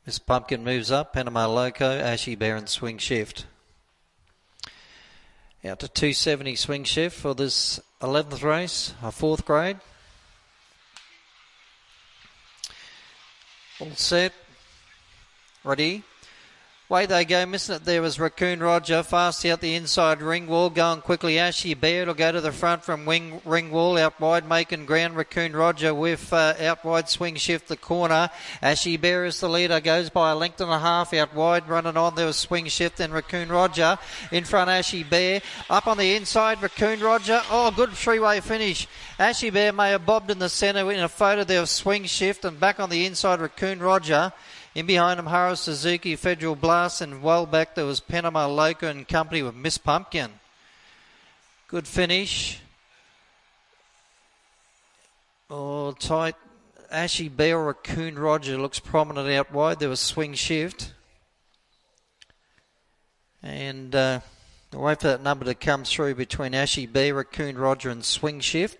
Miss Pumpkin moves up. Panama Loco, Ashy Bear and Swing Shift. Out to 270 Swing Shift for this 11th race, a 4th grade. All set. Ready. Way they go, missing it there was Raccoon Roger, fast out the inside ring wall, going quickly. Ashy Bear, it'll go to the front from ring wall, out wide, making ground. Raccoon Roger with out wide Swing Shift the corner. Ashy Bear is the leader, goes by a length and a half out wide, running on. There was Swing Shift and Raccoon Roger in front. Ashy Bear up on the inside. Raccoon Roger, oh, good three-way finish. Ashy Bear may have bobbed in the centre in a photo there of Swing Shift, and back on the inside Raccoon Roger. In behind him, Haro Suzuki, Federal Blast, and well back there was Panama Loco and company with Miss Pumpkin. Good finish. Oh, tight. Ashy Bear, Raccoon Roger looks prominent out wide. There was Swing Shift. And wait for that number to come through between Ashy Bear, Raccoon Roger and Swing Shift.